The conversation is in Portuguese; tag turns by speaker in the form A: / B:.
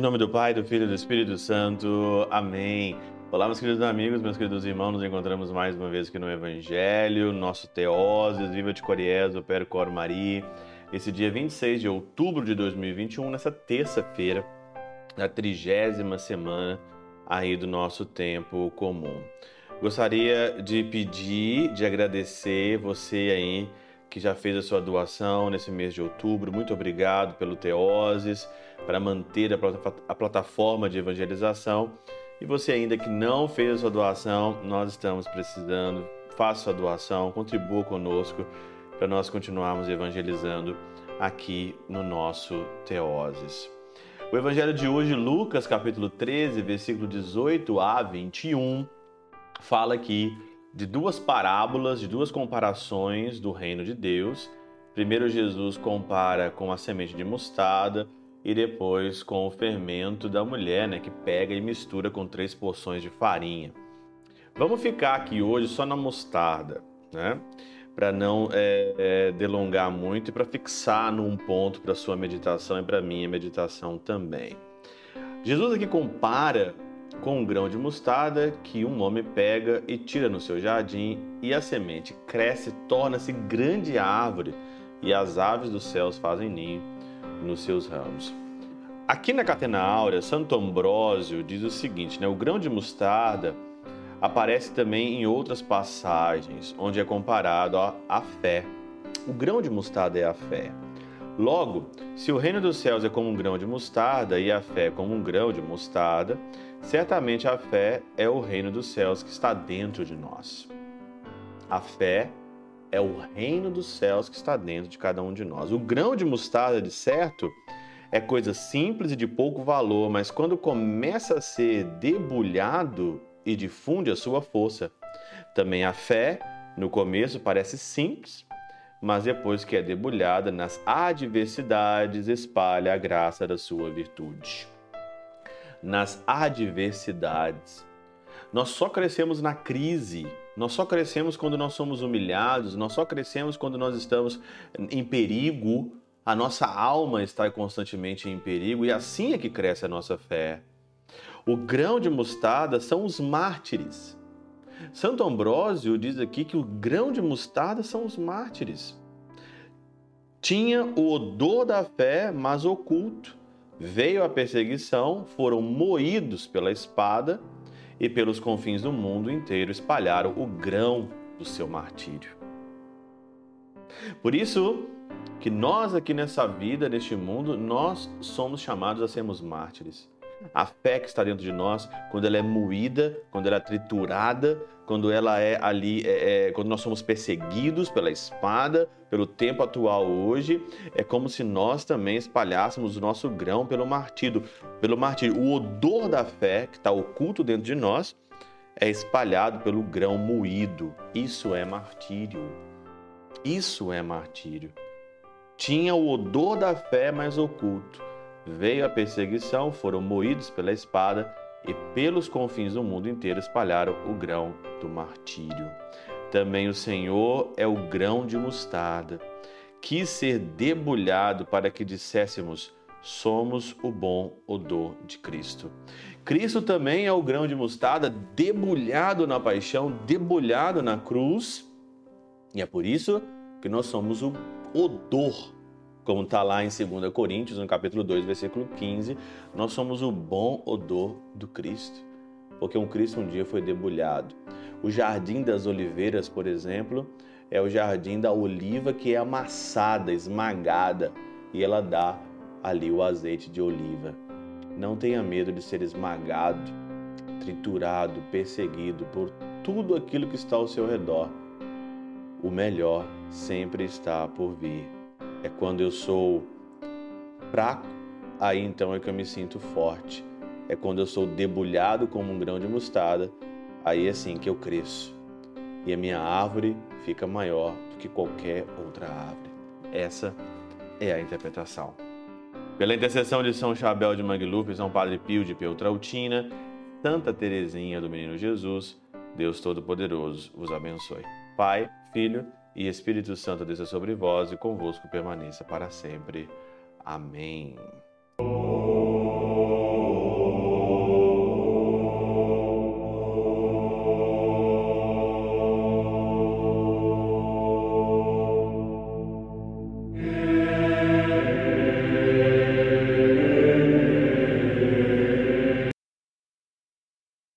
A: nome do Pai, do Filho e do Espírito Santo. Amém. Olá, meus queridos amigos, meus queridos irmãos, nos encontramos mais uma vez aqui no Evangelho, nosso Teoses, Viva de Coriésio, Per Cor Maria. Esse dia 26 de outubro de 2021, nessa terça-feira, da 30ª semana aí do nosso tempo comum. Gostaria de pedir, de agradecer você aí que já fez a sua doação nesse mês de outubro. Muito obrigado pelo Teoses, para manter a plataforma de evangelização. E você ainda que não fez a sua doação, nós estamos precisando. Faça sua doação, contribua conosco para nós continuarmos evangelizando aqui no nosso Teoses. O evangelho de hoje, Lucas capítulo 13, versículo 18 a 21, fala aqui de duas parábolas, de duas comparações do reino de Deus. Primeiro Jesus compara com a semente de mostarda e depois com o fermento da mulher, que pega e mistura com 3 porções de farinha. Vamos ficar aqui hoje só na mostarda, para não delongar muito e para fixar num ponto para a sua meditação e para a minha meditação também. Jesus aqui compara com um grão de mostarda que um homem pega e tira no seu jardim, e a semente cresce, torna-se grande árvore, e as aves dos céus fazem ninho nos seus ramos. Aqui na Catena Áurea, Santo Ambrósio diz o seguinte, o grão de mostarda aparece também em outras passagens, onde é comparado à fé. O grão de mostarda é a fé. Logo, se o reino dos céus é como um grão de mostarda e a fé como um grão de mostarda, certamente a fé é o reino dos céus que está dentro de nós. A fé é o reino dos céus que está dentro de cada um de nós. O grão de mostarda, de certo, é coisa simples e de pouco valor, mas quando começa a ser debulhado e difunde a sua força. Também a fé, no começo, parece simples, mas depois que é debulhada nas adversidades, espalha a graça da sua virtude. Nas adversidades. Nós só crescemos na crise, nós só crescemos quando nós somos humilhados, nós só crescemos quando nós estamos em perigo, a nossa alma está constantemente em perigo e assim é que cresce a nossa fé. O grão de mostarda são os mártires. Santo Ambrósio diz aqui que o grão de mostarda são os mártires. Tinha o odor da fé, mas oculto. Veio a perseguição, foram moídos pela espada e pelos confins do mundo inteiro espalharam o grão do seu martírio. Por isso que nós aqui nessa vida, neste mundo, nós somos chamados a sermos mártires. A fé que está dentro de nós, quando ela é moída, quando ela é triturada, quando ela é ali, quando nós somos perseguidos pela espada, pelo tempo atual hoje, é como se nós também espalhássemos o nosso grão pelo martírio. O odor da fé que está oculto dentro de nós é espalhado pelo grão moído. Isso é martírio. Isso é martírio. Tinha o odor da fé, mas oculto. Veio a perseguição, foram moídos pela espada e pelos confins do mundo inteiro espalharam o grão do martírio. Também o Senhor é o grão de mostarda. Quis ser debulhado para que disséssemos, somos o bom odor de Cristo. Cristo também é o grão de mostarda debulhado na paixão, debulhado na cruz. E é por isso que nós somos o odor, como está lá em 2 Coríntios, no capítulo 2, versículo 15, nós somos o bom odor do Cristo, porque um Cristo um dia foi debulhado. O jardim das oliveiras, por exemplo, é o jardim da oliva que é amassada, esmagada, e ela dá ali o azeite de oliva. Não tenha medo de ser esmagado, triturado, perseguido por tudo aquilo que está ao seu redor. O melhor sempre está por vir. É quando eu sou fraco, aí então é que eu me sinto forte. É quando eu sou debulhado como um grão de mostarda, aí é assim que eu cresço. E a minha árvore fica maior do que qualquer outra árvore. Essa é a interpretação. Pela intercessão de São Chabel de Mangluf, São Padre Pio de Peltrautina, Santa Teresinha do Menino Jesus, Deus Todo-Poderoso vos abençoe. Pai, Filho e Espírito Santo desça sobre vós e convosco permaneça para sempre. Amém.